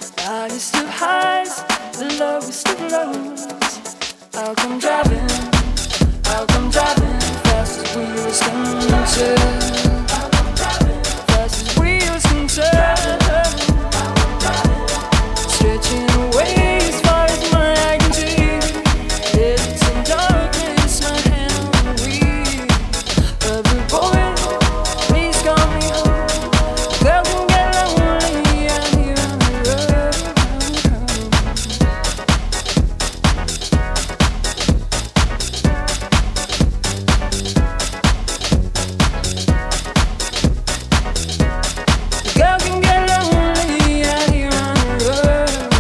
Highest of highs, the lowest of lows. I'll come driving fast as wheels can turn. Fast as wheels can turn. Stretching away as far as my eye can see. It's in darkness, my hand on the wheel. Every boy, please call me home. Girl can get lonely out here on the road. Girl can get lonely out here on the road.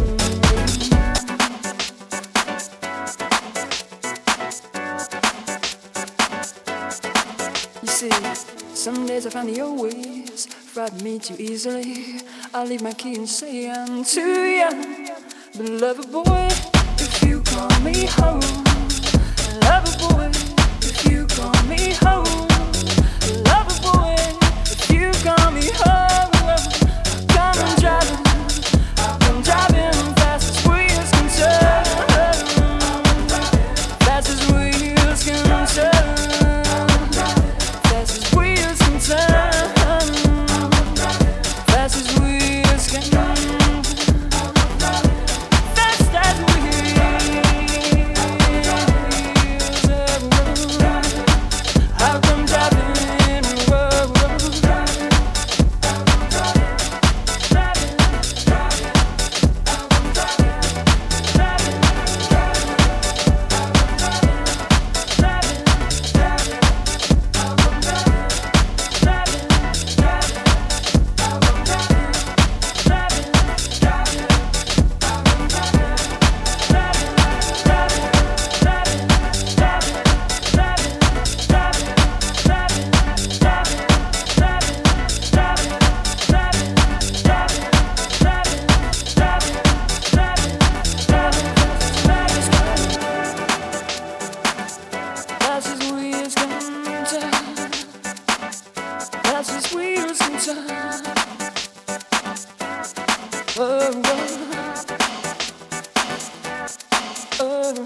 You see, some days I find the old ways frighten me too easily. I leave my key and say I'm too young. But lover boy, if you call me home. Lover boy, if you call me home. Lover boy, if you call me home. I'll come driving fast as wheels can turn. Fast as wheels can turn. Fast as wheels can turn. Fast as wheels can turn. Fast as wheels. I'll come driving. Whoa, whoa. Fast as wheels can turn. Fast as wheels can turn. Oh, oh,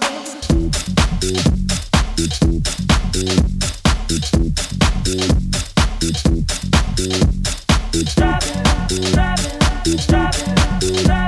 oh.